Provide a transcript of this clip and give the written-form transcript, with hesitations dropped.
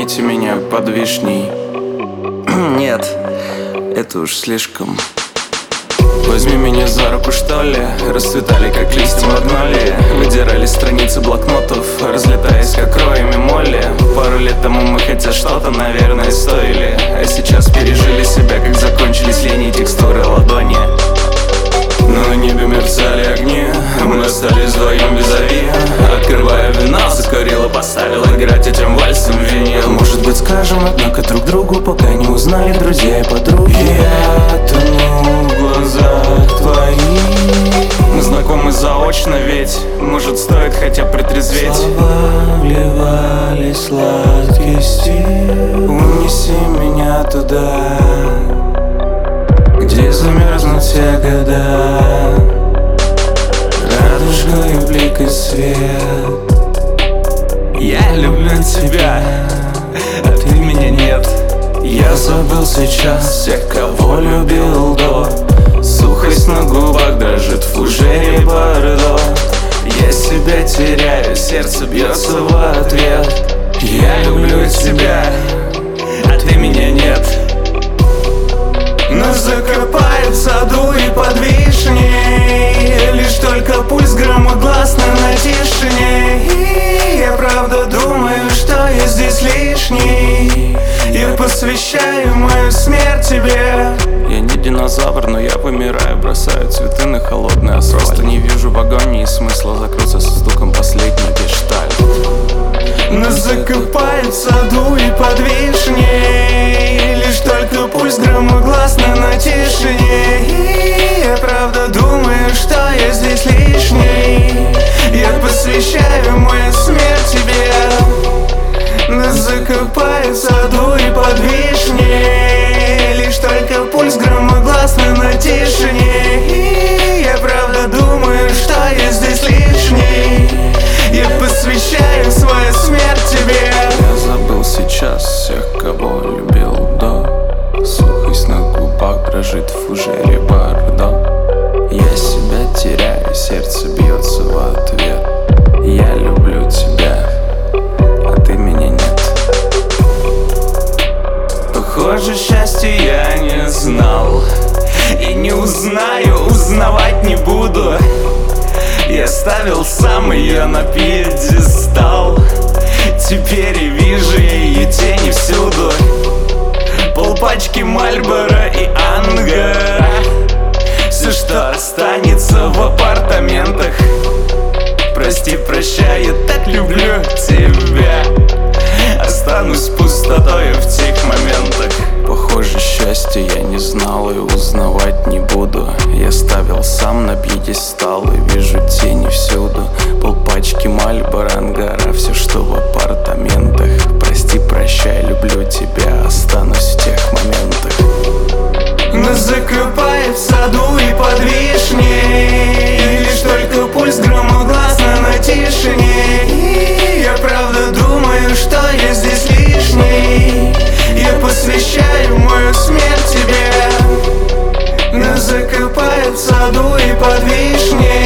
похороните меня под вишней. Нет, это уж слишком. Возьми меня за руку, что ли. Расцветали, как листья магнолии. Выдирали страницы блокнотов, разлетаясь, как роями молли. Пару лет тому мы хотя что-то, наверное, стоили. А сейчас пережили себя, как закончились линии, текстуры ладони. Но на небе мерцали огни, мы остались вдвоем визави. Открывая вино, закурила, поставила играть этим вальсом в вине. Может быть, скажем, однако, друг другу, пока не узнали друзья и подруги. Я тону в глазах твоих. Мы знакомы заочно, ведь может, стоит хотя бы притрезветь. Слова вливались сладкий стих. Унеси меня туда, где замерзнут все года, радужкой блик и свет. Я люблю тебя, а ты меня нет. Я забыл сейчас всех, кого любил до. Сухость на губах дрожит в фужере бордо. Я себя теряю, сердце бьется в ответ. Я люблю тебя, а ты меня нет. Нас закопают в саду и под вишней. Лишь только пульс громогласно на тишине. И я правда думаю, что я здесь лишний. Я посвящаю мою смерть тебе. Я не динозавр, но я вымираю. Бросаю цветы на холодный асфальт. Просто не вижу в агонии смысла закрыться со стуком последний гештальт. Нас закопают в саду и под вишней. Лишь только пульс громогласно на тишине. И я правда думаю, что я здесь лишний. Я посвящаю мою смерть тебе. Нас закопают в саду и под вишней. Лишь только пульс громогласно на тишине. И я правда думаю, что я здесь лишний. Я посвящаю свою смерть тебе. Я забыл сейчас всех, кого любил до. Сухость на губах дрожит в фужере бордо. Я себя теряю, сердце бьется в ответ. Я люблю тебя, а ты меня нет. Похоже, счастья я не знал и не узнаю, узнавать не буду. Я ставил сам ее на пьедестал. Теперь и вижу ее тени всюду. Полпачки Мальборо и Ангара. Все, что останется в апартаментах. Прости, прощай, я так люблю тебя. Останусь пустотой в тех моментах. Похоже, счастья я не знал и узнавать не буду. Я ставил сам на пьедестал и вижу тени всюду. Полпачки Мальборо, Ангара, все, что в апартаментах. Прости, прощай, люблю тебя, останусь в тех моментах. Нас закопают в саду и под вишней. Лишь только пульс громогласно на тишине. И я правда думаю, что я здесь лишний. Я посвящаю мою смерть тебе. Нас закопают в саду и под вишней.